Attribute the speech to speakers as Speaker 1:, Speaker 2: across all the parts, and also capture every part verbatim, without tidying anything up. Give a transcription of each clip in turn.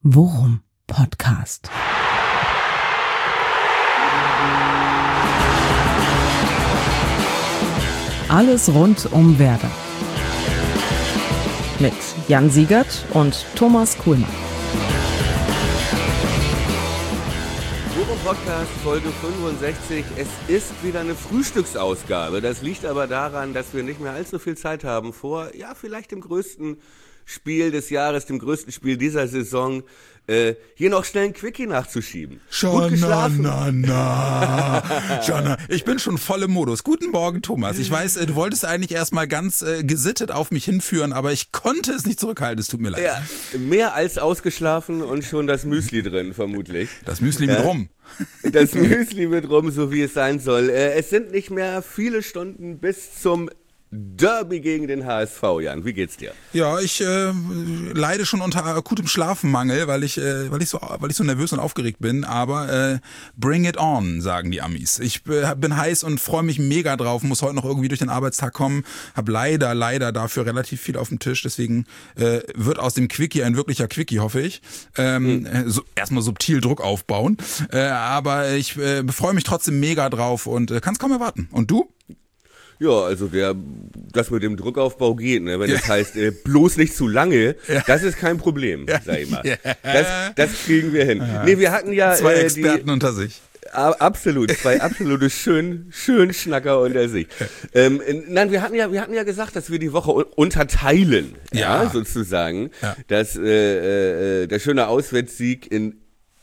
Speaker 1: Worum Podcast. Alles rund um Werder. Mit Jan Siegert und Thomas Kuhlmann.
Speaker 2: Worum Podcast Folge fünfundsechzig. Es ist wieder eine Frühstücksausgabe. Das liegt aber daran, dass wir nicht mehr allzu viel Zeit haben vor, ja, vielleicht dem größten Spiel des Jahres, dem größten Spiel dieser Saison, äh, hier noch schnell ein Quickie nachzuschieben.
Speaker 3: Schon, na, na, na. Schon, na. Ich bin schon voll im Modus. Guten Morgen, Thomas. Ich weiß, du wolltest eigentlich erstmal ganz äh, gesittet auf mich hinführen, aber ich konnte es nicht zurückhalten. Es tut mir leid.
Speaker 2: Ja, mehr als ausgeschlafen und schon das Müsli drin, vermutlich.
Speaker 3: Das Müsli mit
Speaker 2: ja.
Speaker 3: Rum.
Speaker 2: Das Müsli mit Rum, so wie es sein soll. Äh, es sind nicht mehr viele Stunden bis zum Derby gegen den H S V, Jan. Wie geht's dir?
Speaker 3: Ja, ich äh, leide schon unter akutem Schlafmangel, weil ich, äh, weil ich so, weil ich so nervös und aufgeregt bin. Aber äh, bring it on, sagen die Amis. Ich äh, bin heiß und freue mich mega drauf. Muss heute noch irgendwie durch den Arbeitstag kommen. Hab leider, leider dafür relativ viel auf dem Tisch. Deswegen äh, wird aus dem Quickie ein wirklicher Quickie, hoffe ich. Ähm, hm. so, erstmal subtil Druck aufbauen. Äh, aber ich äh, freue mich trotzdem mega drauf und äh, kann es kaum erwarten. Und du?
Speaker 2: Ja, also der, das mit dem Druckaufbau geht, ne? Wenn das heißt, äh, bloß nicht zu lange, ja. Das ist kein Problem, sag ich mal. Ja. Das, das kriegen wir hin. Ja. Nee, wir hatten ja
Speaker 3: zwei
Speaker 2: äh,
Speaker 3: Experten
Speaker 2: die,
Speaker 3: unter sich.
Speaker 2: Absolut, zwei absolute schön, schön Schnacker unter sich. Ähm, nein, wir hatten ja, wir hatten ja gesagt, dass wir die Woche unterteilen, ja, ja sozusagen. Ja. Dass äh, äh, der schöne Auswärtssieg in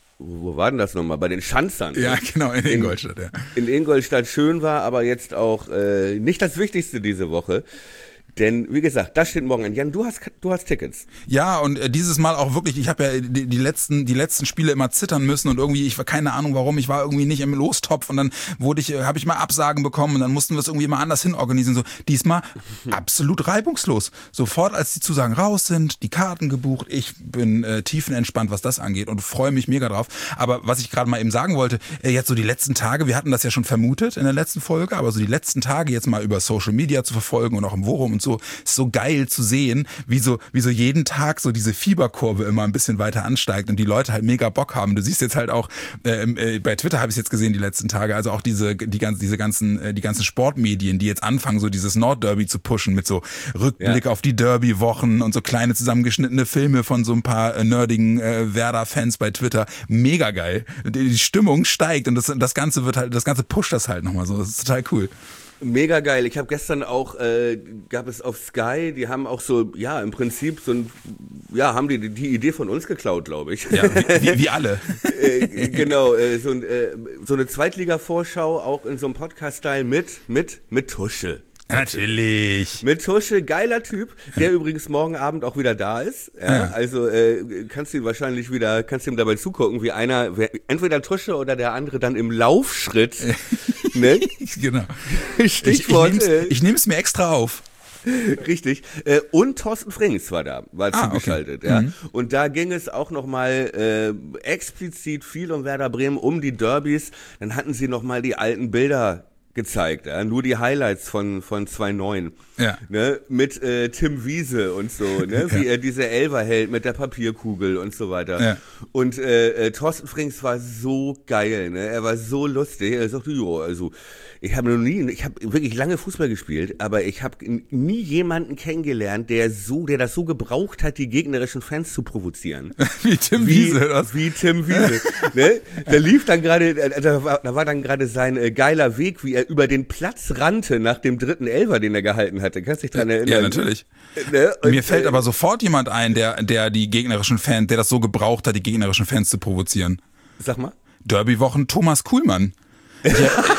Speaker 2: Wo war denn das nochmal? Bei den Schanzern.
Speaker 3: Ja, genau, in Ingolstadt. Ja.
Speaker 2: In Ingolstadt schön war, aber jetzt auch äh, nicht das Wichtigste diese Woche. Denn, wie gesagt, das steht morgen an. Jan, du hast, du hast Tickets.
Speaker 3: Ja, und äh, dieses Mal auch wirklich, ich habe ja die, die letzten die letzten Spiele immer zittern müssen und irgendwie, ich war keine Ahnung warum, ich war irgendwie nicht im Lostopf und dann wurde ich, habe ich mal Absagen bekommen und dann mussten wir es irgendwie mal anders hinorganisieren. So, diesmal absolut reibungslos. Sofort, als die Zusagen raus sind, die Karten gebucht, ich bin äh, tiefenentspannt, was das angeht und freue mich mega drauf. Aber was ich gerade mal eben sagen wollte, äh, jetzt so die letzten Tage, wir hatten das ja schon vermutet in der letzten Folge, aber so die letzten Tage jetzt mal über Social Media zu verfolgen und auch im Worum und so, ist so geil zu sehen, wie so, wie so jeden Tag so diese Fieberkurve immer ein bisschen weiter ansteigt und die Leute halt mega Bock haben. Du siehst jetzt halt auch, äh, äh, bei Twitter habe ich es jetzt gesehen die letzten Tage, also auch diese, die ganzen, diese ganzen, äh, die ganzen Sportmedien, die jetzt anfangen, so dieses Nordderby zu pushen mit so Rückblick ja. auf die Derby-Wochen und so kleine zusammengeschnittene Filme von so ein paar äh, nerdigen äh, Werder-Fans bei Twitter. Mega geil. Die, die Stimmung steigt und das, das Ganze wird halt, das Ganze pusht das halt nochmal so. Das ist total cool.
Speaker 2: Mega geil. Ich habe gestern auch, äh, gab es auf Sky, die haben auch so, ja, im Prinzip so ein, ja, haben die die Idee von uns geklaut, glaube ich.
Speaker 3: Ja, wie, wie, wie alle.
Speaker 2: äh, genau, äh, so, ein, äh, so eine Zweitliga-Vorschau auch in so einem Podcast-Style mit, mit, mit Tuschel.
Speaker 3: Natürlich.
Speaker 2: Mit Tuschel, geiler Typ, der übrigens morgen Abend auch wieder da ist. Ja, ja. Also äh, kannst du ihm wahrscheinlich wieder, kannst du ihm dabei zugucken, wie einer, entweder Tuschel oder der andere dann im Laufschritt. Ne?
Speaker 3: Genau.
Speaker 2: Stichwort.
Speaker 3: Ich, ich, ich nehme es mir extra auf.
Speaker 2: Richtig. Und Thorsten Frings war da, war ah, zugeschaltet. Okay. Ja. Mhm. Und da ging es auch nochmal äh, explizit viel um Werder Bremen, um die Derbys. Dann hatten sie nochmal die alten Bilder gezeigt, ja? Nur die Highlights von von zwei neun, ja. Ne? Mit äh, Tim Wiese und so, ne? Wie ja. er diese Elfer hält mit der Papierkugel und so weiter. Ja. Und äh, äh, Thorsten Frings war so geil, ne? Er war so lustig. Er sagte, jo, also ich habe noch nie, ich habe wirklich lange Fußball gespielt, aber ich habe nie jemanden kennengelernt, der so, der das so gebraucht hat, die gegnerischen Fans zu provozieren.
Speaker 3: Wie Tim wie, Wiese, das?
Speaker 2: Wie Tim Wiese. Ne? Da lief dann gerade, da war, da war dann gerade sein äh, geiler Weg, wie er über den Platz rannte nach dem dritten Elfer, den er gehalten hatte. Kannst du dich dran erinnern?
Speaker 3: Ja, natürlich. Ne? Und, Mir fällt äh, aber sofort jemand ein, der, der die gegnerischen Fans, der das so gebraucht hat, die gegnerischen Fans zu provozieren.
Speaker 2: Sag mal.
Speaker 3: Derby-Wochen Thomas Kuhlmann. Ich,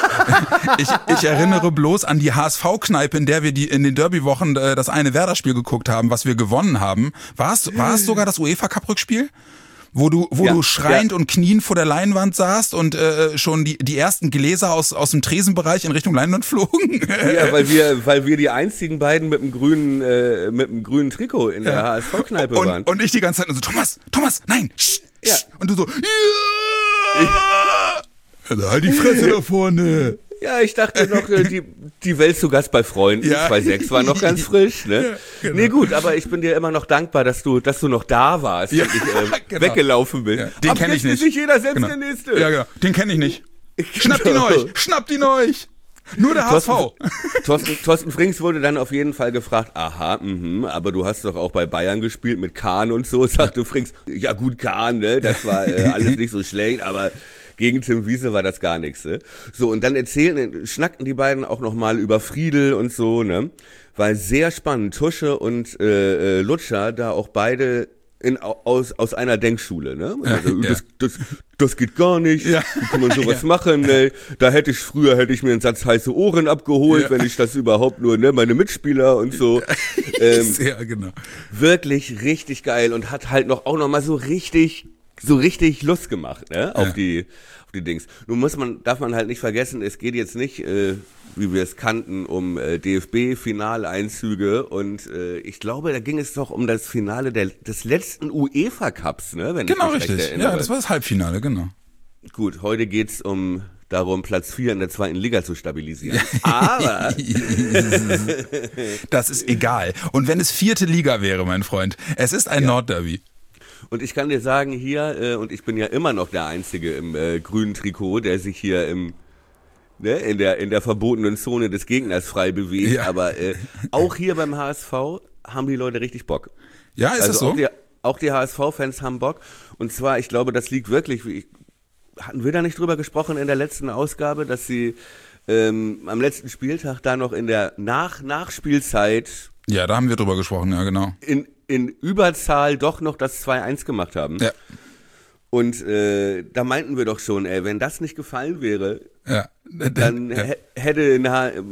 Speaker 3: ich, ich erinnere bloß an die H S V-Kneipe, in der wir die in den Derby-Wochen äh, das eine Werder-Spiel geguckt haben, was wir gewonnen haben. War es, war es sogar das UEFA-Cup-Rückspiel? Wo du, wo ja, du schreiend ja. und kniend vor der Leinwand saßt und äh, schon die, die ersten Gläser aus, aus dem Tresenbereich in Richtung Leinwand flogen?
Speaker 2: Ja, weil wir, weil wir die einzigen beiden mit dem grünen, äh, mit dem grünen Trikot in der ja. H S V-Kneipe
Speaker 3: und,
Speaker 2: waren.
Speaker 3: Und ich die ganze Zeit so, Thomas, Thomas, nein, sch, ja. sch. Und du so, ja. Also halt die Fresse da vorne.
Speaker 2: Ja, ich dachte noch, die, die Welt zu Gast bei Freunden,
Speaker 3: ja.
Speaker 2: zwei sechs war noch ganz frisch, ne? Ja, genau. Nee, gut, aber ich bin dir immer noch dankbar, dass du, dass du noch da warst
Speaker 3: ja,
Speaker 2: und ich äh,
Speaker 3: genau.
Speaker 2: weggelaufen bin.
Speaker 3: Ja, den kenne ich nicht.
Speaker 2: Sich jeder selbst
Speaker 3: genau.
Speaker 2: der Nächste.
Speaker 3: Ja, genau. Den kenne ich nicht. Schnappt ihn euch! Schnappt ihn euch! Nur der H S V.
Speaker 2: Thorsten, Thorsten Frings wurde dann auf jeden Fall gefragt, aha, mh, aber du hast doch auch bei Bayern gespielt mit Kahn und so, sagte Frings. Ja gut, Kahn, ne, das war äh, alles nicht so schlecht, aber gegen Tim Wiese war das gar nichts. Ne? So, und dann erzählen, schnackten die beiden auch nochmal über Friedel und so, ne? Weil sehr spannend, Tusche und äh, Lutscher da auch beide in, aus, aus einer Denkschule, ne? Also, ja, das, ja. das, das geht gar nicht, ja. Wie kann man sowas ja. machen, ne? Da hätte ich, früher hätte ich mir einen Satz heiße Ohren abgeholt, ja. wenn ich das überhaupt nur, ne? Meine Mitspieler und so. ähm,
Speaker 3: Sehr genau.
Speaker 2: Wirklich richtig geil und hat halt noch auch noch mal so richtig, so richtig Lust gemacht, ne? Auf ja. die, auf die Dings. Nun muss man, darf man halt nicht vergessen, es geht jetzt nicht, äh, wie wir es kannten, um äh, D F B-Finaleinzüge und äh, ich glaube, da ging es doch um das Finale der, des letzten UEFA Cups, ne? Wenn
Speaker 3: genau,
Speaker 2: ich mich
Speaker 3: richtig.
Speaker 2: recht erinnere.
Speaker 3: Ja, das war das Halbfinale, genau.
Speaker 2: Gut, heute geht's um darum, Platz vier in der zweiten Liga zu stabilisieren. Aber
Speaker 3: das ist egal. Und wenn es vierte Liga wäre, mein Freund, es ist ein ja. Nordderby.
Speaker 2: Und ich kann dir sagen, hier, äh, und ich bin ja immer noch der Einzige im äh, grünen Trikot, der sich hier im Ne, in der in der verbotenen Zone des Gegners frei bewegt, ja. aber äh, auch hier beim H S V haben die Leute richtig Bock.
Speaker 3: Ja, ist
Speaker 2: also
Speaker 3: das so?
Speaker 2: Auch die, auch die H S V-Fans haben Bock und zwar, ich glaube, das liegt wirklich, ich, hatten wir da nicht drüber gesprochen in der letzten Ausgabe, dass sie ähm, am letzten Spieltag da noch in der Nach Nachspielzeit
Speaker 3: ja, da haben wir drüber gesprochen, ja genau.
Speaker 2: In, in Überzahl doch noch das zwei eins gemacht haben.
Speaker 3: Ja.
Speaker 2: Und äh, da meinten wir doch schon, ey, wenn das nicht gefallen wäre,
Speaker 3: ja.
Speaker 2: dann
Speaker 3: ja.
Speaker 2: hätte, in,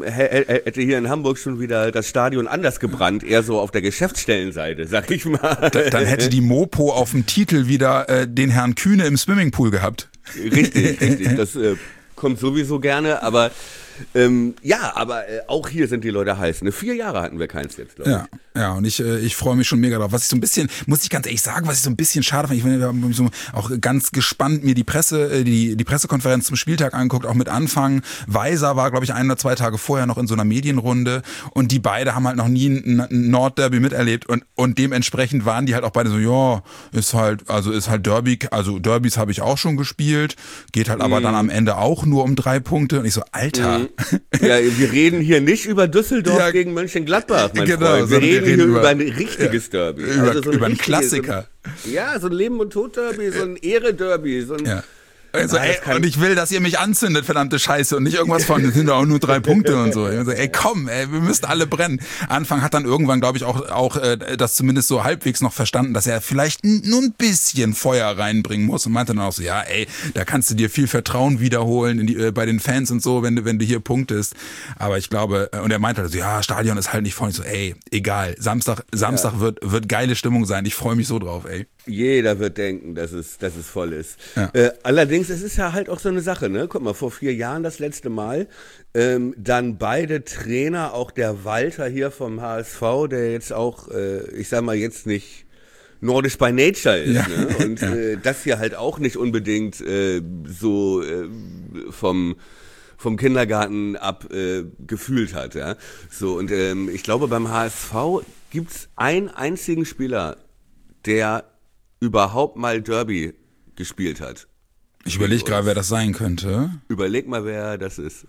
Speaker 2: hätte hier in Hamburg schon wieder das Stadion anders gebrannt, eher so auf der Geschäftsstellenseite, sag ich mal.
Speaker 3: Dann hätte die Mopo auf dem Titel wieder äh, den Herrn Kühne im Swimmingpool gehabt.
Speaker 2: Richtig, richtig. Das äh, kommt sowieso gerne, aber ähm, ja, aber äh, auch hier sind die Leute heiß. Ne? Vier Jahre hatten wir keins jetzt, glaube ich.
Speaker 3: Ja, ja, und ich, äh, ich freue mich schon mega drauf. Was ich so ein bisschen, muss ich ganz ehrlich sagen, was ich so ein bisschen schade fand, ich habe so auch ganz gespannt mir die Presse, äh, die, die Pressekonferenz zum Spieltag angeguckt, auch mit Anfang. Weiser war, glaube ich, ein oder zwei Tage vorher noch in so einer Medienrunde und die beide haben halt noch nie ein, ein Nordderby miterlebt und, und dementsprechend waren die halt auch beide so, ja, ist halt, also ist halt Derby, also Derbys habe ich auch schon gespielt, geht halt aber mm. dann am Ende auch nur um drei Punkte und ich so, Alter. Mm.
Speaker 2: Ja, wir reden hier nicht über Düsseldorf ja, gegen Mönchengladbach, mein
Speaker 3: genau,
Speaker 2: Freund. Wir reden, wir reden hier über, über ein richtiges ja, Derby.
Speaker 3: Über,
Speaker 2: also so ein
Speaker 3: über einen Klassiker.
Speaker 2: So ein, ja, so ein Leben- und Tod-Derby, so ein Ehre-Derby, so ein... Ja.
Speaker 3: Also, ey, und ich will, dass ihr mich anzündet, verdammte Scheiße, und nicht irgendwas von, das sind doch auch nur drei Punkte und so. So ey, komm, ey, wir müssen alle brennen. Anfang hat dann irgendwann, glaube ich, auch, auch äh, das zumindest so halbwegs noch verstanden, dass er vielleicht n- nur ein bisschen Feuer reinbringen muss und meinte dann auch so, ja, ey, da kannst du dir viel Vertrauen wiederholen in die, äh, bei den Fans und so, wenn du, wenn du hier punktest. Aber ich glaube, äh, und er meinte halt so, ja, Stadion ist halt nicht voll. Ich so, ey, egal, Samstag, Samstag ja. wird, wird geile Stimmung sein. Ich freue mich so drauf, ey.
Speaker 2: Jeder wird denken, dass es, dass es voll ist.
Speaker 3: Ja.
Speaker 2: Äh, allerdings, es ist ja halt auch so eine Sache, ne? Guck mal, vor vier Jahren das letzte Mal, ähm, dann beide Trainer, auch der Walter hier vom H S V, der jetzt auch, äh, ich sag mal jetzt nicht nordisch by nature ist,
Speaker 3: ja.
Speaker 2: ne? Und ja. äh, das hier halt auch nicht unbedingt äh, so äh, vom vom Kindergarten ab äh, gefühlt hat, ja. So, und ähm, ich glaube, beim H S V gibt's einen einzigen Spieler, der überhaupt mal Derby gespielt hat.
Speaker 3: Ich überlege gerade, wer das sein könnte.
Speaker 2: Überleg mal, wer das ist.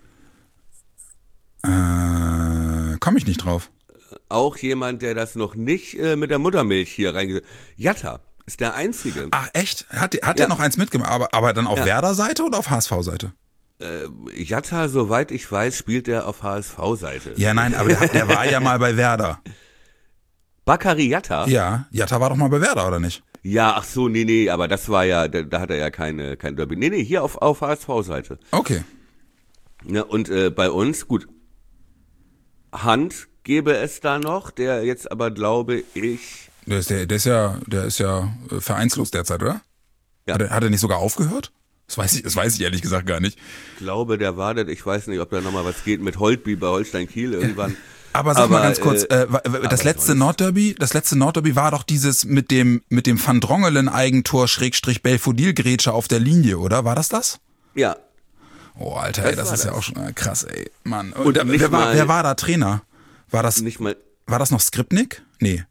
Speaker 3: Äh, komme ich nicht drauf.
Speaker 2: Auch jemand, der das noch nicht äh, mit der Muttermilch hier reingesetzt hat. Jatta ist der Einzige.
Speaker 3: Ach, echt? Hat, hat ja. er noch eins mitgemacht, aber, aber dann auf ja. Werder-Seite oder auf H S V-Seite?
Speaker 2: Äh, Jatta, soweit ich weiß, spielt er auf H S V-Seite.
Speaker 3: Ja, nein, aber der, der war ja mal bei Werder.
Speaker 2: Bakary Jatta?
Speaker 3: Ja, Jatta war doch mal bei Werder, oder nicht?
Speaker 2: Ja, ach so, nee, nee, aber das war ja, da, da hat er ja keine, kein Derby. Nee, nee, hier auf, auf H S V-Seite.
Speaker 3: Okay.
Speaker 2: Ja, und äh, bei uns, gut, Hand gäbe es da noch, der jetzt aber, glaube ich...
Speaker 3: Der ist, der, der ist ja, der ist ja vereinslos derzeit, oder?
Speaker 2: Ja.
Speaker 3: Hat er, hat er nicht sogar aufgehört? Das weiß ich, das weiß ich ehrlich gesagt gar nicht.
Speaker 2: Ich glaube, der wartet, ich weiß nicht, ob da nochmal was geht mit Holtby bei Holstein Kiel irgendwann. Ja.
Speaker 3: Aber sag aber, mal ganz kurz, äh, äh, das letzte Nordderby, das letzte Nordderby war doch dieses mit dem mit dem Van Drongelen Eigentor Schrägstrich Belfodil Grätsche auf der Linie, oder? War das das?
Speaker 2: Ja.
Speaker 3: Oh, Alter, ey, das, das ist das. ja auch schon äh, krass, ey. Mann. Und,
Speaker 2: und
Speaker 3: da, wer, war, wer war da Trainer? War das,
Speaker 2: nicht mal,
Speaker 3: war das noch Skripnik? Nee.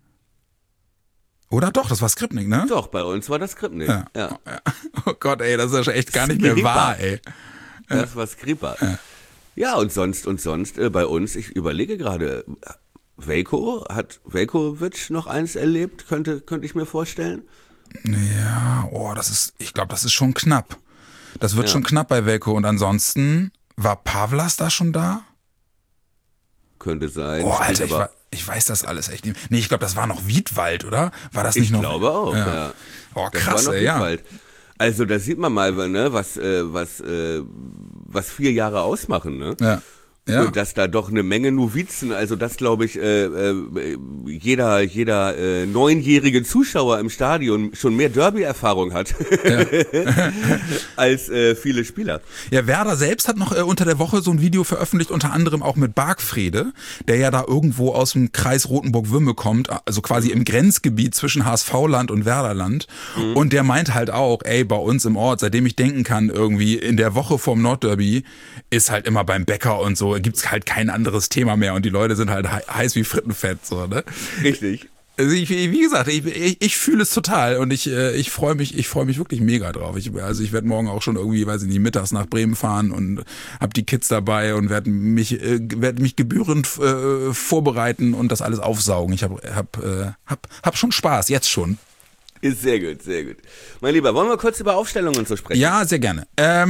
Speaker 3: Oder doch, das war Skripnik, ne?
Speaker 2: Doch, bei uns war das Skripnik, ja. ja.
Speaker 3: Oh Gott, ey, das ist ja echt gar nicht mehr Skripa. wahr, ey.
Speaker 2: Das war Skripa. Ja. ja, und sonst, und sonst äh, bei uns, ich überlege gerade, Veljko, hat Veljković noch eins erlebt, könnte, könnte ich mir vorstellen?
Speaker 3: Ja, oh, das ist, ich glaube, das ist schon knapp. Das wird ja. schon knapp bei Veljko. Und ansonsten, war Pavlas da schon da?
Speaker 2: Könnte sein.
Speaker 3: Oh, Alter, ich, war, ich weiß das alles echt nicht. Nee, ich glaube, das war noch Wiedwald, oder? War das nicht
Speaker 2: ich
Speaker 3: noch?
Speaker 2: Ich glaube auch, ja. ja.
Speaker 3: Oh, krass, ey, ja.
Speaker 2: Also, da sieht man mal, ne, was, äh, was, äh, was vier Jahre ausmachen, ne?
Speaker 3: Ja. Ja.
Speaker 2: Und dass da doch eine Menge Novizen, also das glaube ich, äh, äh, jeder jeder äh, neunjährige Zuschauer im Stadion schon mehr Derby-Erfahrung hat
Speaker 3: ja.
Speaker 2: als äh, viele Spieler.
Speaker 3: Ja, Werder selbst hat noch äh, unter der Woche so ein Video veröffentlicht, unter anderem auch mit Bargfrede, der ja da irgendwo aus dem Kreis Rotenburg-Wümme kommt, also quasi im Grenzgebiet zwischen H S V-Land und Werderland. Mhm. Und der meint halt auch, ey, bei uns im Ort, seitdem ich denken kann, irgendwie in der Woche vorm Nordderby ist halt immer beim Bäcker und so, gibt's halt kein anderes Thema mehr und die Leute sind halt heiß wie Frittenfett, so, ne?
Speaker 2: Richtig.
Speaker 3: Also ich, wie gesagt, ich, ich, ich fühle es total und ich, ich freue mich, ich freue mich wirklich mega drauf. Ich, also ich werde morgen auch schon irgendwie, weiß ich nicht, mittags nach Bremen fahren und hab die Kids dabei und werde mich, äh, werde mich gebührend äh, vorbereiten und das alles aufsaugen. Ich hab, hab, äh, hab, hab schon Spaß, jetzt schon.
Speaker 2: Ist sehr gut, sehr gut. Mein Lieber, wollen wir kurz über Aufstellungen zu sprechen?
Speaker 3: Ja, sehr gerne.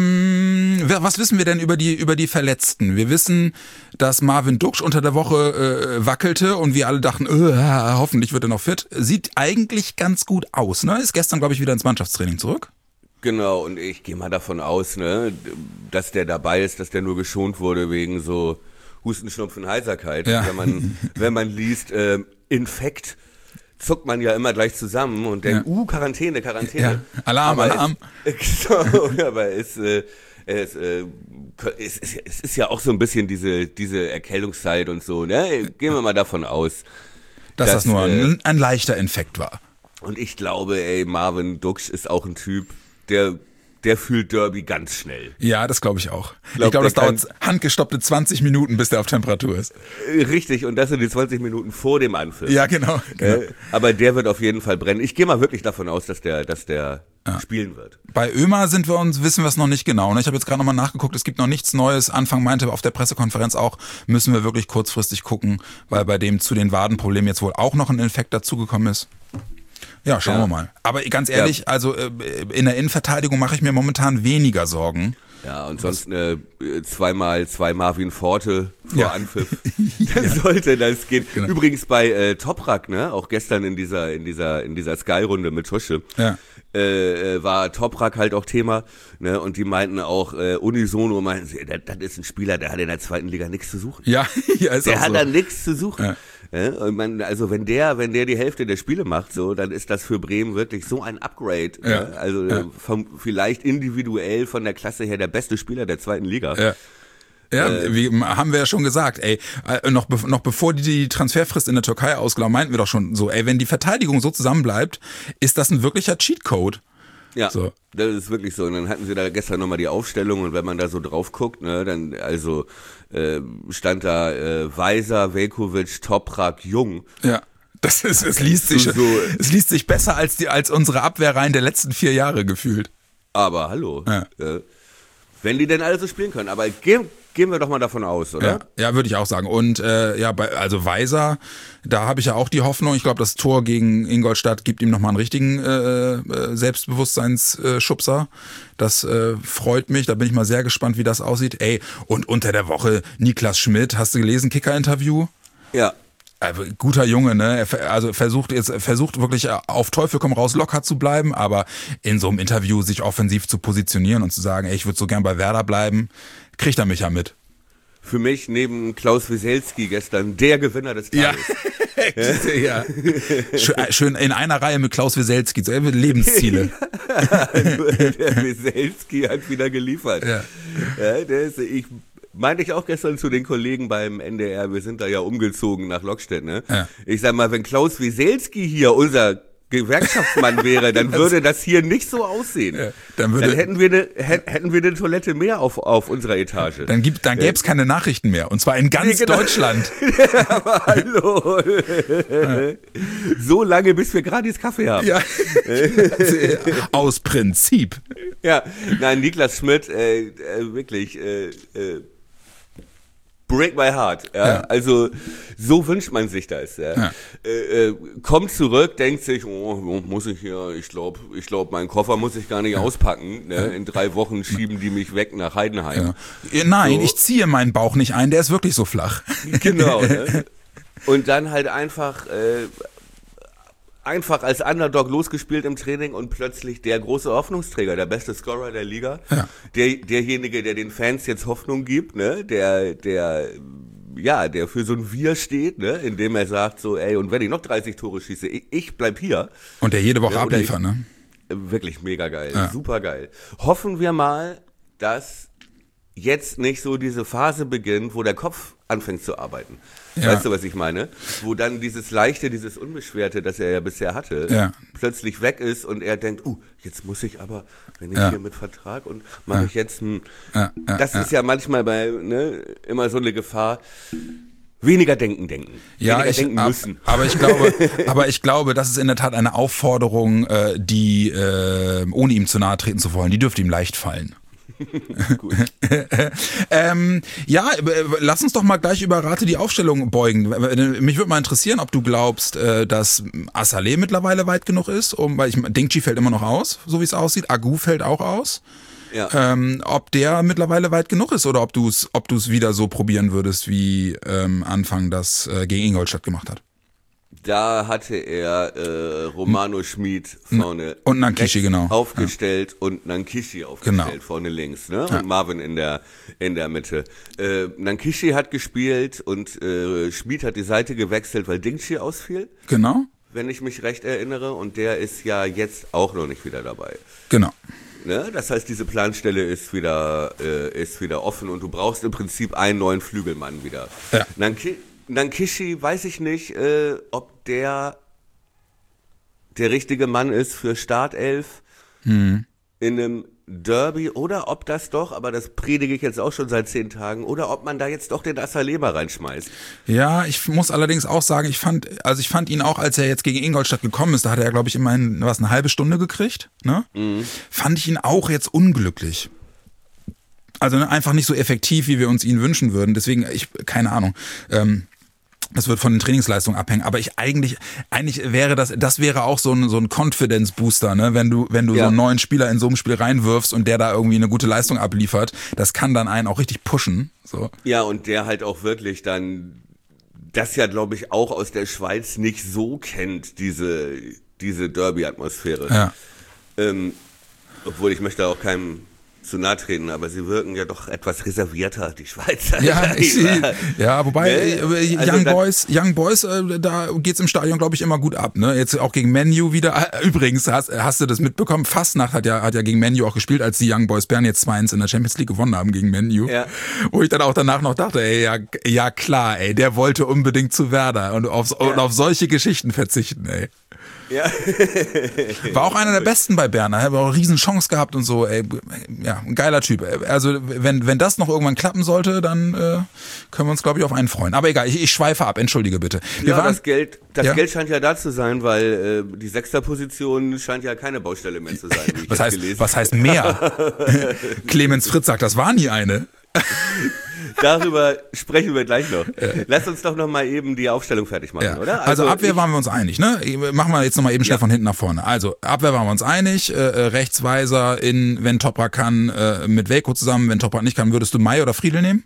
Speaker 3: Ähm, was wissen wir denn über die über die Verletzten? Wir wissen, dass Marvin Duksch unter der Woche äh, wackelte und wir alle dachten, äh, hoffentlich wird er noch fit. Sieht eigentlich ganz gut aus, ne? Ist gestern, glaube ich, wieder ins Mannschaftstraining zurück.
Speaker 2: Genau, und ich gehe mal davon aus, ne, dass der dabei ist, dass der nur geschont wurde wegen so Husten, Schnupfen, Heiserkeit.
Speaker 3: Ja.
Speaker 2: Wenn man wenn man liest, äh, Infekt, zuckt man ja immer gleich zusammen und denkt, ja. uh, Quarantäne, Quarantäne.
Speaker 3: Ja. Alarm,
Speaker 2: aber
Speaker 3: Alarm.
Speaker 2: Es, so, aber es, äh, es, äh, es, es, es ist ja auch so ein bisschen diese, diese Erkältungszeit und so, ne? Gehen wir mal davon aus.
Speaker 3: Dass, dass das nur äh, ein, ein leichter Infekt war.
Speaker 2: Und ich glaube, ey, Marvin Duksch ist auch ein Typ, der... Der fühlt Derby ganz schnell.
Speaker 3: Ja, das glaube ich auch. Glaub, ich glaube, das dauert handgestoppte zwanzig Minuten, bis der auf Temperatur ist.
Speaker 2: Richtig, und das sind die zwanzig Minuten vor dem Anpfiff.
Speaker 3: Ja, genau. genau.
Speaker 2: Äh, aber der wird auf jeden Fall brennen. Ich gehe mal wirklich davon aus, dass der, dass der ja. spielen wird.
Speaker 3: Bei Ömer sind wir uns, wissen wir es noch nicht genau. Ich habe jetzt gerade nochmal nachgeguckt, es gibt noch nichts Neues. Anfang meinte auf der Pressekonferenz auch, müssen wir wirklich kurzfristig gucken, weil bei dem zu den Wadenproblemen jetzt wohl auch noch ein Infekt dazugekommen ist. Ja, schauen ja. wir mal. Aber ganz ehrlich, ja. also äh, in der Innenverteidigung mache ich mir momentan weniger Sorgen.
Speaker 2: Ja, und sonst äh, zweimal zwei Marvin Forte vor
Speaker 3: ja.
Speaker 2: Anpfiff. Dann ja. sollte das gehen. Genau. Übrigens bei äh, Toprak, ne, auch gestern in dieser in dieser in dieser Sky-Runde mit Tusche.
Speaker 3: Ja.
Speaker 2: Äh, war Toprak halt auch Thema, ne, und die meinten auch äh, unisono, meinten sie, das, das ist ein Spieler, der hat in der zweiten Liga nichts zu suchen.
Speaker 3: Ja, ja ist
Speaker 2: der
Speaker 3: auch
Speaker 2: hat
Speaker 3: so.
Speaker 2: da nichts zu suchen.
Speaker 3: Ja.
Speaker 2: Ja, und man, also wenn der, wenn der die Hälfte der Spiele macht, so, dann ist das für Bremen wirklich so ein Upgrade.
Speaker 3: Ja.
Speaker 2: Ne? Also
Speaker 3: ja.
Speaker 2: vom, vielleicht individuell von der Klasse her der beste Spieler der zweiten Liga.
Speaker 3: Ja. Ja,
Speaker 2: äh,
Speaker 3: wie haben wir ja schon gesagt, ey, noch, be- noch bevor die die Transferfrist in der Türkei ausgelaufen, meinten wir doch schon so, ey, wenn die Verteidigung so zusammenbleibt, ist das ein wirklicher Cheatcode.
Speaker 2: Ja,
Speaker 3: so.
Speaker 2: Das ist wirklich so. Und dann hatten sie da gestern nochmal die Aufstellung und wenn man da so drauf guckt, ne, dann also äh, stand da äh, Weiser, Veljković, Toprak, Jung.
Speaker 3: Ja. Das ist, es liest sich, so, es liest sich besser als die, als unsere Abwehrreihen der letzten vier Jahre gefühlt.
Speaker 2: Aber hallo.
Speaker 3: Ja.
Speaker 2: Äh, wenn die denn alle so spielen können. Aber gehen, gehen wir doch mal davon aus, oder?
Speaker 3: Ja, ja, würde ich auch sagen. Und äh, ja, bei, also Weiser, da habe ich ja auch die Hoffnung. Ich glaube, das Tor gegen Ingolstadt gibt ihm nochmal einen richtigen äh, Selbstbewusstseinsschubser. Das äh, freut mich. Da bin ich mal sehr gespannt, wie das aussieht. Ey, und unter der Woche Niklas Schmidt. Hast du gelesen, Kicker-Interview?
Speaker 2: Ja.
Speaker 3: Guter Junge, ne? Er also versucht jetzt, versucht wirklich auf Teufel komm raus locker zu bleiben, aber in so einem Interview sich offensiv zu positionieren und zu sagen, ey, ich würde so gern bei Werder bleiben, kriegt er mich ja mit.
Speaker 2: Für mich neben Klaus Wieselski gestern der Gewinner des Tages.
Speaker 3: Ja. ja. Schön in einer Reihe mit Klaus Wieselski, so Lebensziele.
Speaker 2: Der Wieselski hat wieder geliefert.
Speaker 3: Ja.
Speaker 2: Ja, der ist, ich meinte ich auch gestern zu den Kollegen beim N D R, wir sind da ja umgezogen nach Lockstedt, ne?
Speaker 3: Ja.
Speaker 2: Ich sag mal, wenn Klaus Wieselski hier unser Gewerkschaftsmann wäre, dann würde das hier nicht so aussehen. Ja, dann, würde, dann hätten wir eine hätten wir eine Toilette mehr auf, auf unserer Etage.
Speaker 3: Dann gibt dann gäbe es keine Nachrichten mehr und zwar in ganz nee, genau. Deutschland.
Speaker 2: Aber hallo. Ja. So lange, bis wir gratis Kaffee haben. Ja.
Speaker 3: Aus Prinzip.
Speaker 2: Ja, nein, Niklas Schmidt, äh, äh, wirklich, äh, äh, break my heart. Ja? Ja. Also so wünscht man sich das. Ja? Ja. Äh, äh, kommt zurück, denkt sich, oh, muss ich hier, ich glaube, ich glaube, meinen Koffer muss ich gar nicht ja. auspacken. Ne? In drei Wochen schieben die mich weg nach Heidenheim.
Speaker 3: Ja. Nein, so. Ich ziehe meinen Bauch nicht ein, der ist wirklich so flach.
Speaker 2: Genau. Ne? Und dann halt einfach... Äh, Einfach als Underdog losgespielt im Training und plötzlich der große Hoffnungsträger, der beste Scorer der Liga, ja. der derjenige, der den Fans jetzt Hoffnung gibt, ne, der der ja, der für so ein Wir steht, ne, indem er sagt so, ey, und wenn ich noch dreißig Tore schieße, ich, ich bleib hier.
Speaker 3: Und der jede Woche ja, abliefert, ich, ne?
Speaker 2: Wirklich mega geil, ja. Super geil. Hoffen wir mal, dass jetzt nicht so diese Phase beginnt, wo der Kopf anfängt zu arbeiten. Ja. Weißt du, was ich meine? Wo dann dieses Leichte, dieses Unbeschwerte, das er ja bisher hatte, ja. plötzlich weg ist und er denkt, uh, jetzt muss ich aber, wenn ich ja. hier mit Vertrag und mache ja. ich jetzt ein... Ja. Ja. Das ja. ist ja manchmal bei, ne, immer so eine Gefahr. Weniger denken, denken.
Speaker 3: Ja,
Speaker 2: Weniger
Speaker 3: ich,
Speaker 2: denken
Speaker 3: ab,
Speaker 2: müssen.
Speaker 3: Aber ich glaube, aber ich glaube, das ist in der Tat eine Aufforderung, äh, die, äh, ohne ihm zu nahe treten zu wollen, die dürfte ihm leicht fallen. Gut. ähm, ja, lass uns doch mal gleich über Rate die Aufstellung beugen. Mich würde mal interessieren, ob du glaubst, dass Assalé mittlerweile weit genug ist, um, weil ich Dingchi fällt immer noch aus, so wie es aussieht. Agu fällt auch aus. Ja. Ähm, ob der mittlerweile weit genug ist oder ob du es ob du es wieder so probieren würdest, wie ähm, Anfang das äh, gegen Ingolstadt gemacht hat.
Speaker 2: Da hatte er äh, Romano Schmid vorne
Speaker 3: und Nankishi genau
Speaker 2: aufgestellt ja. und Nankishi aufgestellt genau. vorne links, ne? Ja. Und Marvin in der in der Mitte. Äh, Nankishi hat gespielt und äh, Schmid hat die Seite gewechselt, weil Dingchi ausfiel.
Speaker 3: Genau.
Speaker 2: Wenn ich mich recht erinnere, und der ist ja jetzt auch noch nicht wieder dabei.
Speaker 3: Genau.
Speaker 2: Ne? Das heißt, diese Planstelle ist wieder äh, ist wieder offen und du brauchst im Prinzip einen neuen Flügelmann wieder. Ja. Nankishi Nankishi, weiß ich nicht, äh, ob der der richtige Mann ist für Startelf hm. in einem Derby oder ob das doch, aber das predige ich jetzt auch schon seit zehn Tagen, oder ob man da jetzt doch den Assalé reinschmeißt.
Speaker 3: Ja, ich muss allerdings auch sagen, ich fand, also ich fand ihn auch, als er jetzt gegen Ingolstadt gekommen ist, da hat er, glaube ich, immerhin was eine halbe Stunde gekriegt, ne? Mhm. Fand ich ihn auch jetzt unglücklich. Also ne, einfach nicht so effektiv, wie wir uns ihn wünschen würden. Deswegen, ich, keine Ahnung. Ähm, das wird von den Trainingsleistungen abhängen. Aber ich eigentlich, eigentlich wäre das, das wäre auch so ein, so ein Confidence-Booster, ne? Wenn du, wenn du ja. so einen neuen Spieler in so einem Spiel reinwirfst und der da irgendwie eine gute Leistung abliefert, das kann dann einen auch richtig pushen. So.
Speaker 2: Ja, und der halt auch wirklich dann, das ja, glaube ich, auch aus der Schweiz nicht so kennt, diese, diese Derby-Atmosphäre. Ja. Ähm, obwohl ich möchte auch keinem zu nahe treten, aber sie wirken ja doch etwas reservierter, die Schweizer.
Speaker 3: Ja, ich sehe, ja, wobei ne? äh, also Young Boys, Young Boys, äh, da geht's im Stadion, glaube ich, immer gut ab. Ne? Jetzt auch gegen Man U wieder. Übrigens, hast, hast du das mitbekommen? Fastnacht hat ja, hat ja gegen Man U auch gespielt, als die Young Boys Bern jetzt zwei eins in der Champions League gewonnen haben gegen Man U. Ja. Wo ich dann auch danach noch dachte, ey, ja, ja klar, ey, der wollte unbedingt zu Werder und auf, ja. und auf solche Geschichten verzichten, ey. Ja. War auch einer der Besten bei Berner, hat auch eine riesen Chance gehabt und so, ey, ja, ein geiler Typ. Also wenn wenn das noch irgendwann klappen sollte, dann äh, können wir uns, glaube ich, auf einen freuen. Aber egal, ich, ich schweife ab, entschuldige bitte.
Speaker 2: Wir ja, waren, das Geld, das ja? Geld scheint ja da zu sein, weil äh, die Sechsterposition scheint ja keine Baustelle mehr zu sein. Wie ich
Speaker 3: was heißt,
Speaker 2: gelesen.
Speaker 3: was heißt mehr? Clemens Fritz sagt, das war nie eine.
Speaker 2: Darüber sprechen wir gleich noch. Lass uns doch noch mal eben die Aufstellung fertig machen,
Speaker 3: ja.
Speaker 2: oder?
Speaker 3: Also, also Abwehr ich, waren wir uns einig, ne? Machen wir jetzt noch mal eben schnell ja. von hinten nach vorne. Also Abwehr waren wir uns einig. Äh, Rechtsweiser in, wenn Toprak kann, äh, mit Velko zusammen. Wenn Toprak nicht kann, würdest du Mai oder Friedel nehmen?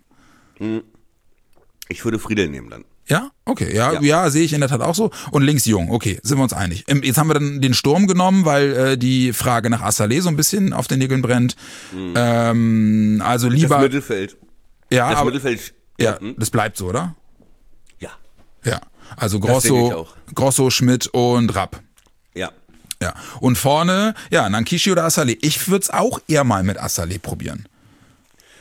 Speaker 2: Ich würde Friedel nehmen dann.
Speaker 3: Ja, okay, ja, ja, ja, sehe ich in der Tat auch so. Und links Jung, okay, sind wir uns einig. Jetzt haben wir dann den Sturm genommen, weil äh, die Frage nach Assalé so ein bisschen auf den Nägeln brennt. Mhm. Ähm, also lieber
Speaker 2: das Mittelfeld.
Speaker 3: Ja,
Speaker 2: das
Speaker 3: aber,
Speaker 2: Mittelfeld.
Speaker 3: Ja, hm? das bleibt so, oder?
Speaker 2: Ja.
Speaker 3: Ja, also Grosso, Grosso, Schmidt und Rapp.
Speaker 2: Ja.
Speaker 3: Ja. Und vorne, ja, Nankishi oder Assalé. Ich würde es auch eher mal mit Assalé probieren.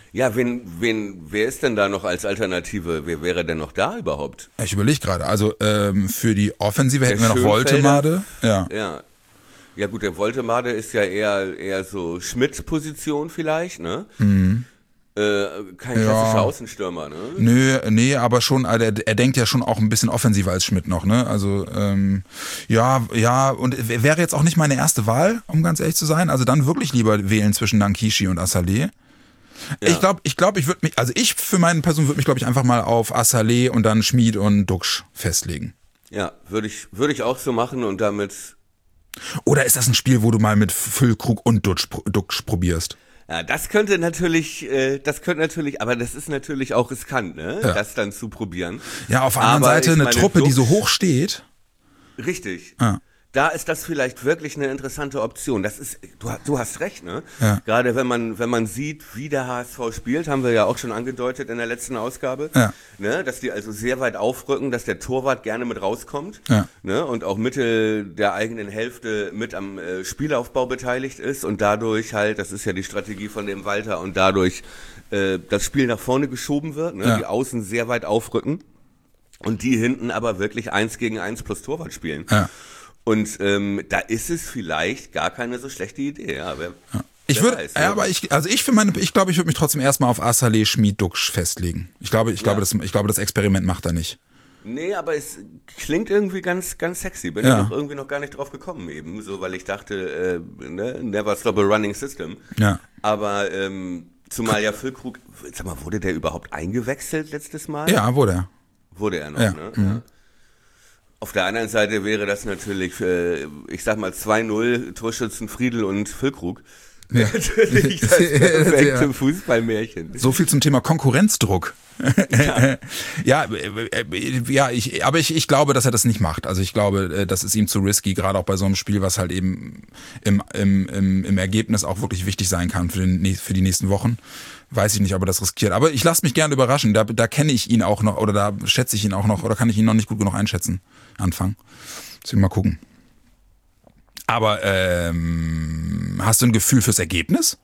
Speaker 2: Ja, wen, wen, wer ist denn da noch als Alternative? Wer wäre denn noch da überhaupt?
Speaker 3: Ich überlege gerade. Also ähm, für die Offensive hätten wir noch Woltemade. Ja.
Speaker 2: ja. Ja gut, der Woltemade ist ja eher eher so Schmidt-Position vielleicht, ne? Mhm. Äh, kein klassischer ja. Außenstürmer, ne?
Speaker 3: Nö, nee, aber schon, er, er denkt ja schon auch ein bisschen offensiver als Schmidt noch, ne? Also, ähm, ja, ja, und wäre jetzt auch nicht meine erste Wahl, um ganz ehrlich zu sein. Also dann wirklich lieber wählen zwischen Nankishi und Assalé. Ja. Ich glaube, ich glaube, ich würde mich, also ich für meine Person würde mich, glaube ich, einfach mal auf Assalé und dann Schmid und Duxch festlegen.
Speaker 2: Ja, würde ich, würde ich auch so machen und damit.
Speaker 3: Oder ist das ein Spiel, wo du mal mit Füllkrug und Duxch, Duxch probierst?
Speaker 2: Ja, das könnte natürlich, äh, das könnte natürlich, aber das ist natürlich auch riskant, ne? Ja. Das dann zu probieren.
Speaker 3: Ja, auf der anderen aber Seite eine meine, Truppe, Duxch, die so hoch steht.
Speaker 2: Richtig. Ja. Da ist das vielleicht wirklich eine interessante Option. Das ist, du, du hast recht, ne? Ja. Gerade wenn man, wenn man sieht, wie der H S V spielt, haben wir ja auch schon angedeutet in der letzten Ausgabe, ja. ne? Dass die also sehr weit aufrücken, dass der Torwart gerne mit rauskommt, ja. ne? Und auch Mitte der eigenen Hälfte mit am äh, Spielaufbau beteiligt ist und dadurch halt, das ist ja die Strategie von dem Walter, und dadurch äh, das Spiel nach vorne geschoben wird, ne? Ja. Die Außen sehr weit aufrücken und die hinten aber wirklich eins gegen eins plus Torwart spielen. Ja. Und ähm, da ist es vielleicht gar keine so schlechte Idee. Ja, wer,
Speaker 3: ja. Ich würde,
Speaker 2: weiß,
Speaker 3: ja,
Speaker 2: ja,
Speaker 3: aber ich, also ich für meine, ich glaube, ich würde mich trotzdem erstmal auf Assalé, Schmid, Duxch festlegen. Ich glaube, ich ja. glaube, das, ich glaube, das Experiment macht er nicht.
Speaker 2: Nee, aber es klingt irgendwie ganz, ganz sexy. Bin ja. ich noch irgendwie noch gar nicht drauf gekommen eben, so, weil ich dachte, äh, ne, never stop a running system. Ja. Aber ähm, zumal ja Füllkrug, sag mal, wurde der überhaupt eingewechselt letztes Mal?
Speaker 3: Ja, wurde er.
Speaker 2: Wurde er noch,
Speaker 3: ja.
Speaker 2: ne?
Speaker 3: Mhm.
Speaker 2: Ja. Auf der anderen Seite wäre das natürlich, äh, ich sag mal, zwei null Torschützen Friedl und Füllkrug. Ja. Natürlich das perfekte ja. Fußballmärchen.
Speaker 3: So viel zum Thema Konkurrenzdruck. Ja, ja, äh, ja ich, aber ich, ich glaube, dass er das nicht macht. Also ich glaube, das ist ihm zu risky, gerade auch bei so einem Spiel, was halt eben im, im, im, im Ergebnis auch wirklich wichtig sein kann für, den, für die nächsten Wochen. Weiß ich nicht, ob er das riskiert. Aber ich lasse mich gerne überraschen. Da, da kenne ich ihn auch noch, oder da schätze ich ihn auch noch, oder kann ich ihn noch nicht gut genug einschätzen. Anfangen. Deswegen mal gucken. Aber ähm, hast du ein Gefühl fürs Ergebnis?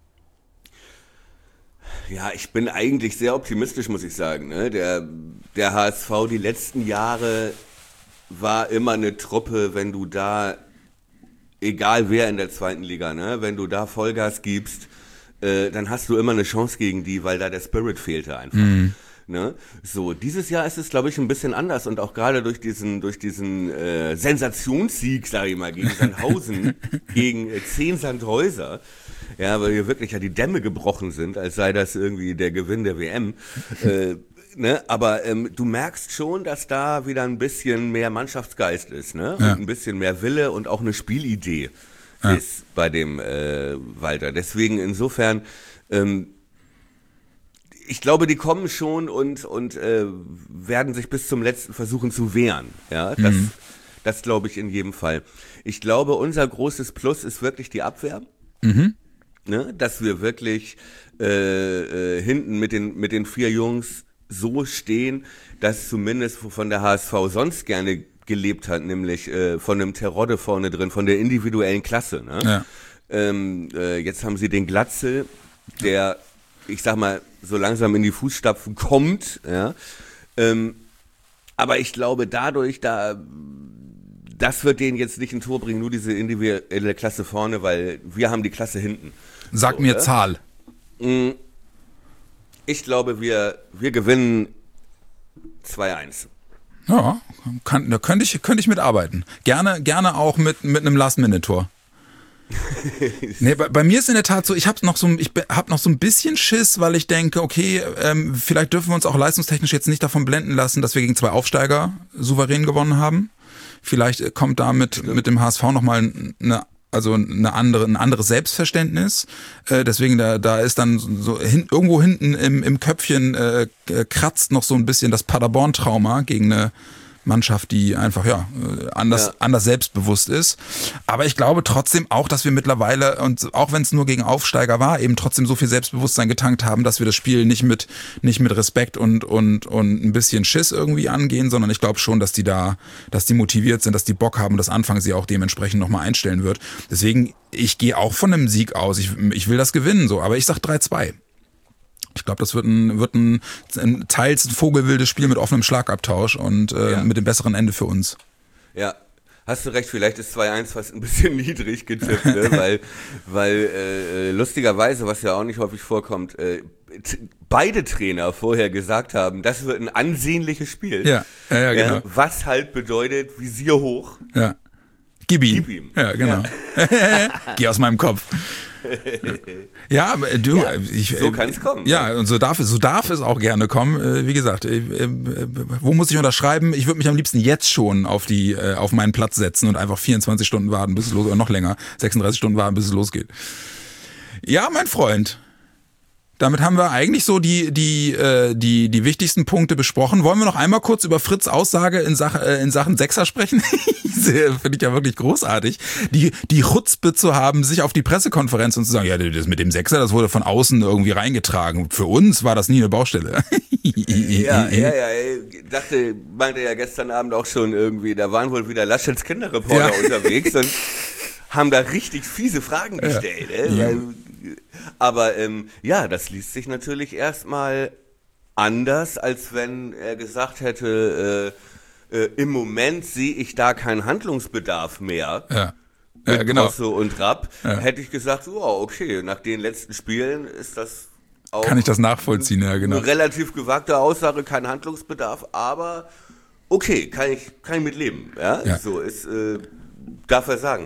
Speaker 2: Ja, ich bin eigentlich sehr optimistisch, muss ich sagen. Ne? Der, der H S V die letzten Jahre war immer eine Truppe, wenn du da, egal wer in der zweiten Liga, ne, wenn du da Vollgas gibst, äh, dann hast du immer eine Chance gegen die, weil da der Spirit fehlte einfach. Mhm. Ne? So, dieses Jahr ist es, glaube ich, ein bisschen anders und auch gerade durch diesen, durch diesen äh, Sensationssieg, sage ich mal, gegen Sandhausen, gegen äh, zehn Sandhäuser, ja, weil hier wirklich ja die Dämme gebrochen sind, als sei das irgendwie der Gewinn der W M. äh, ne? Aber ähm, du merkst schon, dass da wieder ein bisschen mehr Mannschaftsgeist ist, ne? Und ja. ein bisschen mehr Wille und auch eine Spielidee ja. ist bei dem äh, Walter. Deswegen insofern ähm, ich glaube, die kommen schon und und äh, werden sich bis zum letzten versuchen zu wehren. Ja, das, mhm. das glaube ich in jedem Fall. Ich glaube, unser großes Plus ist wirklich die Abwehr. Mhm. Ne, dass wir wirklich äh, äh, hinten mit den mit den vier Jungs so stehen, dass zumindest wovon der H S V sonst gerne gelebt hat, nämlich äh, von einem Terodde vorne drin, von der individuellen Klasse. Ne? Ja. Ähm, äh, jetzt haben sie den Glatzel, der, ich sag mal, so langsam in die Fußstapfen kommt, ja. Ähm, aber ich glaube, dadurch, da, das wird denen jetzt nicht ein Tor bringen, nur diese individuelle Klasse vorne, weil wir haben die Klasse hinten.
Speaker 3: Sag so, mir, oder? Zahl.
Speaker 2: Ich glaube, wir, wir gewinnen zwei eins.
Speaker 3: Ja, kann, da könnte ich, könnte ich mitarbeiten. Gerne, gerne auch mit, mit einem Last-Minute-Tor. Nee, bei, bei mir ist in der Tat so, ich habe noch so, ich habe noch so ein bisschen Schiss, weil ich denke, okay, ähm, vielleicht dürfen wir uns auch leistungstechnisch jetzt nicht davon blenden lassen, dass wir gegen zwei Aufsteiger souverän gewonnen haben. Vielleicht kommt da mit, mit dem H S V nochmal eine, also eine andere, ein anderes Selbstverständnis. Äh, deswegen da, da ist dann so hin, irgendwo hinten im, im Köpfchen äh, kratzt noch so ein bisschen das Paderborn-Trauma gegen eine Mannschaft, die einfach ja anders, ja. anders selbstbewusst ist. Aber ich glaube trotzdem auch, dass wir mittlerweile, und auch wenn es nur gegen Aufsteiger war, eben trotzdem so viel Selbstbewusstsein getankt haben, dass wir das Spiel nicht mit nicht mit Respekt und und und ein bisschen Schiss irgendwie angehen, sondern ich glaube schon, dass die da, dass die motiviert sind, dass die Bock haben und das Anfang sie auch dementsprechend nochmal einstellen wird. Deswegen, ich gehe auch von einem Sieg aus. Ich, ich will das gewinnen, so. Aber ich sag drei zwei. Ich glaube, das wird ein, wird ein, ein teils ein vogelwildes Spiel mit offenem Schlagabtausch und äh, ja. mit dem besseren Ende für uns.
Speaker 2: Ja, hast du recht, vielleicht ist zwei eins fast ein bisschen niedrig getippt, ne? weil, weil äh, lustigerweise, was ja auch nicht häufig vorkommt, äh, t- beide Trainer vorher gesagt haben, das wird ein ansehnliches Spiel.
Speaker 3: Ja, ja, ja genau.
Speaker 2: Ja, was halt bedeutet, Visier hoch.
Speaker 3: Ja. Gib ihm.
Speaker 2: Gib ihm.
Speaker 3: Ja, genau. Ja. Geh aus meinem Kopf. Ja, aber du,
Speaker 2: ja,
Speaker 3: ich,
Speaker 2: so kann es kommen.
Speaker 3: Ja, und so darf es, so darf es auch gerne kommen. Wie gesagt, wo muss ich unterschreiben? Ich würde mich am liebsten jetzt schon auf die, auf meinen Platz setzen und einfach vierundzwanzig Stunden warten, bis es losgeht, oder noch länger, sechsunddreißig Stunden warten, bis es losgeht. Ja, mein Freund. Damit haben wir eigentlich so die die äh, die die wichtigsten Punkte besprochen. Wollen wir noch einmal kurz über Fritz' Aussage in Sachen äh, in Sachen Sechser sprechen? Finde ich ja wirklich großartig, die die Chutzpe zu haben, sich auf die Pressekonferenz und zu sagen, ja, das mit dem Sechser, das wurde von außen irgendwie reingetragen. Für uns war das nie eine Baustelle.
Speaker 2: ja, ja, ja. Ich dachte, meinte ja gestern Abend auch schon irgendwie, da waren wohl wieder Laschets Kinderreporter ja. unterwegs und haben da richtig fiese Fragen gestellt. Ja. Äh, weil, aber ähm, ja, das liest sich natürlich erstmal anders, als wenn er gesagt hätte, äh, äh, im Moment sehe ich da keinen Handlungsbedarf mehr.
Speaker 3: Ja, ja
Speaker 2: mit
Speaker 3: genau.
Speaker 2: Grosso und Rapp.
Speaker 3: Ja.
Speaker 2: Hätte ich gesagt, wow, okay, nach den letzten Spielen ist das auch
Speaker 3: Kann ich das nachvollziehen, ja genau.
Speaker 2: Eine relativ gewagte Aussage, kein Handlungsbedarf, aber okay, kann ich, kann ich mit leben. Ja?
Speaker 3: Ja.
Speaker 2: So ist, äh, darf er sagen.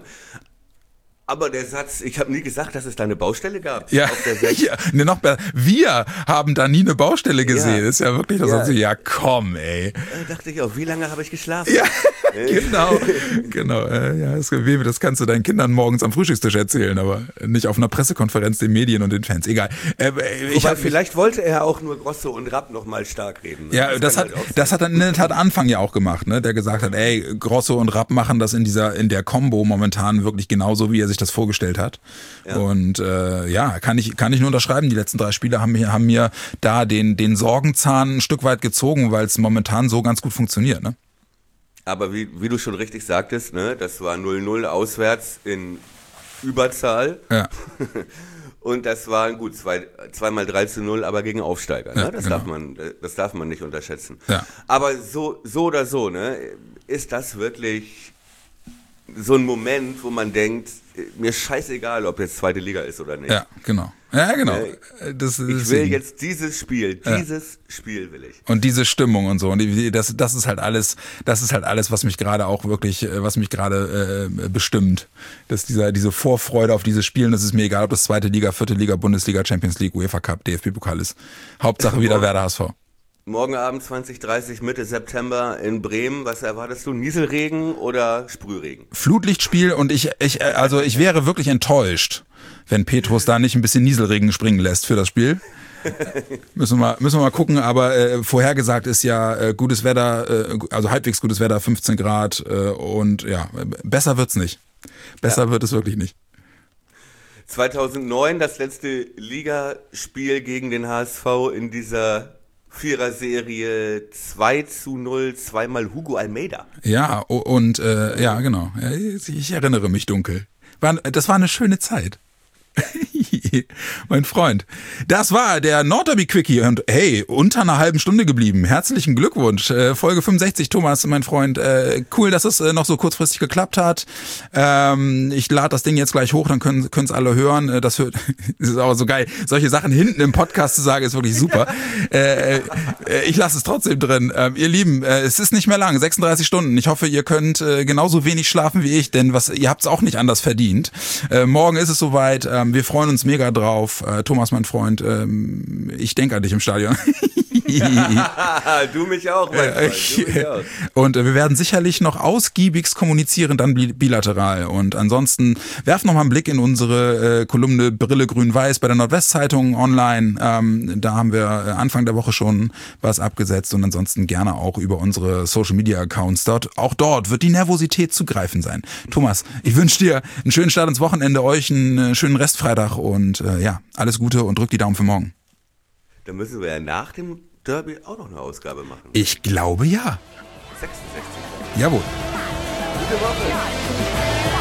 Speaker 2: Aber der Satz, ich habe nie gesagt, dass es da eine Baustelle gab.
Speaker 3: Ja,
Speaker 2: auf der
Speaker 3: ja ne, noch besser. Wir haben da nie eine Baustelle gesehen.
Speaker 2: Ja.
Speaker 3: Ist ja wirklich das.
Speaker 2: Ja.
Speaker 3: Also, ja, komm, ey.
Speaker 2: Da dachte ich auch, wie lange habe ich geschlafen?
Speaker 3: Ja, genau. genau. Äh, ja, das, das kannst du deinen Kindern morgens am Frühstückstisch erzählen, aber nicht auf einer Pressekonferenz den Medien und den Fans. Egal. Äh, ich
Speaker 2: Wobei,
Speaker 3: hab,
Speaker 2: vielleicht wollte er auch nur Grosso und Rapp noch mal stark reden.
Speaker 3: Ja, das, das hat, halt das hat er in der Tat Anfang ja auch gemacht, ne? Der gesagt hat, ey, Grosso und Rapp machen das in dieser, in der Combo momentan wirklich genauso, wie er sich das vorgestellt hat. Ja. Und äh, ja, kann ich kann ich nur unterschreiben. Die letzten drei Spiele haben mir haben mir da den den Sorgenzahn ein Stück weit gezogen, weil es momentan so ganz gut funktioniert, ne?
Speaker 2: Aber wie wie du schon richtig sagtest, ne, das war null null auswärts in Überzahl.
Speaker 3: Ja.
Speaker 2: Und das waren gut zwei zweimal drei zu null, aber gegen Aufsteiger. Ne?
Speaker 3: Ja,
Speaker 2: das
Speaker 3: genau.
Speaker 2: darf man das darf man nicht unterschätzen.
Speaker 3: Ja.
Speaker 2: Aber so so oder so, ne, ist das wirklich so ein Moment, wo man denkt, mir scheißegal, ob jetzt zweite Liga ist oder nicht.
Speaker 3: Ja, genau. Ja, genau. Das, das
Speaker 2: ich will jetzt dieses Spiel, dieses ja. Spiel will ich.
Speaker 3: Und diese Stimmung und so. Und das, das ist halt alles, das ist halt alles, was mich gerade auch wirklich, was mich gerade äh, bestimmt. Dass dieser, diese Vorfreude auf dieses Spiel, und das ist mir egal, ob das zweite Liga, vierte Liga, Bundesliga, Champions League, UEFA Cup, D F B-Pokal ist. Hauptsache wieder Werder H S V.
Speaker 2: Morgen Abend zwanzig dreißig, Mitte September in Bremen. Was erwartest du? Nieselregen oder Sprühregen?
Speaker 3: Flutlichtspiel und ich, ich, also ich wäre wirklich enttäuscht, wenn Petrus da nicht ein bisschen Nieselregen springen lässt für das Spiel. müssen wir mal, müssen wir mal gucken, aber äh, vorhergesagt ist ja äh, gutes Wetter, äh, also halbwegs gutes Wetter, fünfzehn Grad äh, und ja, besser wird's nicht. Besser ja. wird es wirklich nicht.
Speaker 2: zweitausendneun das letzte Ligaspiel gegen den H S V in dieser Vierer-Serie zwei zu null, zweimal Hugo Almeida.
Speaker 3: Ja, und äh, ja, genau. Ich erinnere mich dunkel. War, das war eine schöne Zeit. Mein Freund. Das war der Nordderby-Quickie und hey, unter einer halben Stunde geblieben. Herzlichen Glückwunsch. Äh, Folge fünfundsechzig, Thomas, mein Freund. Äh, cool, dass es äh, noch so kurzfristig geklappt hat. Ähm, ich lade das Ding jetzt gleich hoch, dann können es alle hören. Äh, das, hört, das ist auch so geil. Solche Sachen hinten im Podcast zu sagen, ist wirklich super. äh, äh, ich lasse es trotzdem drin. Äh, ihr Lieben, äh, es ist nicht mehr lang, sechsunddreißig Stunden. Ich hoffe, ihr könnt äh, genauso wenig schlafen wie ich, denn was ihr habt es auch nicht anders verdient. Äh, morgen ist es soweit. Äh, wir freuen uns mega drauf. Äh, Thomas, mein Freund, ähm, ich denke an dich im Stadion.
Speaker 2: Du mich auch, mein Freund. Du mich auch.
Speaker 3: Und äh, wir werden sicherlich noch ausgiebigst kommunizieren, dann bilateral. Und ansonsten werft noch mal einen Blick in unsere äh, Kolumne Brille Grün-Weiß bei der Nordwestzeitung online. Ähm, da haben wir Anfang der Woche schon was abgesetzt und ansonsten gerne auch über unsere Social-Media-Accounts dort. Auch dort wird die Nervosität zu greifen sein. Thomas, ich wünsche dir einen schönen Start ins Wochenende, euch einen schönen Restfreitag und äh, ja, alles Gute und drückt die Daumen für morgen.
Speaker 2: Dann müssen wir ja nach dem Derby auch noch eine Ausgabe machen.
Speaker 3: Ich glaube ja.
Speaker 2: sechsundsechzig.
Speaker 3: Jawohl.
Speaker 2: Gute Woche.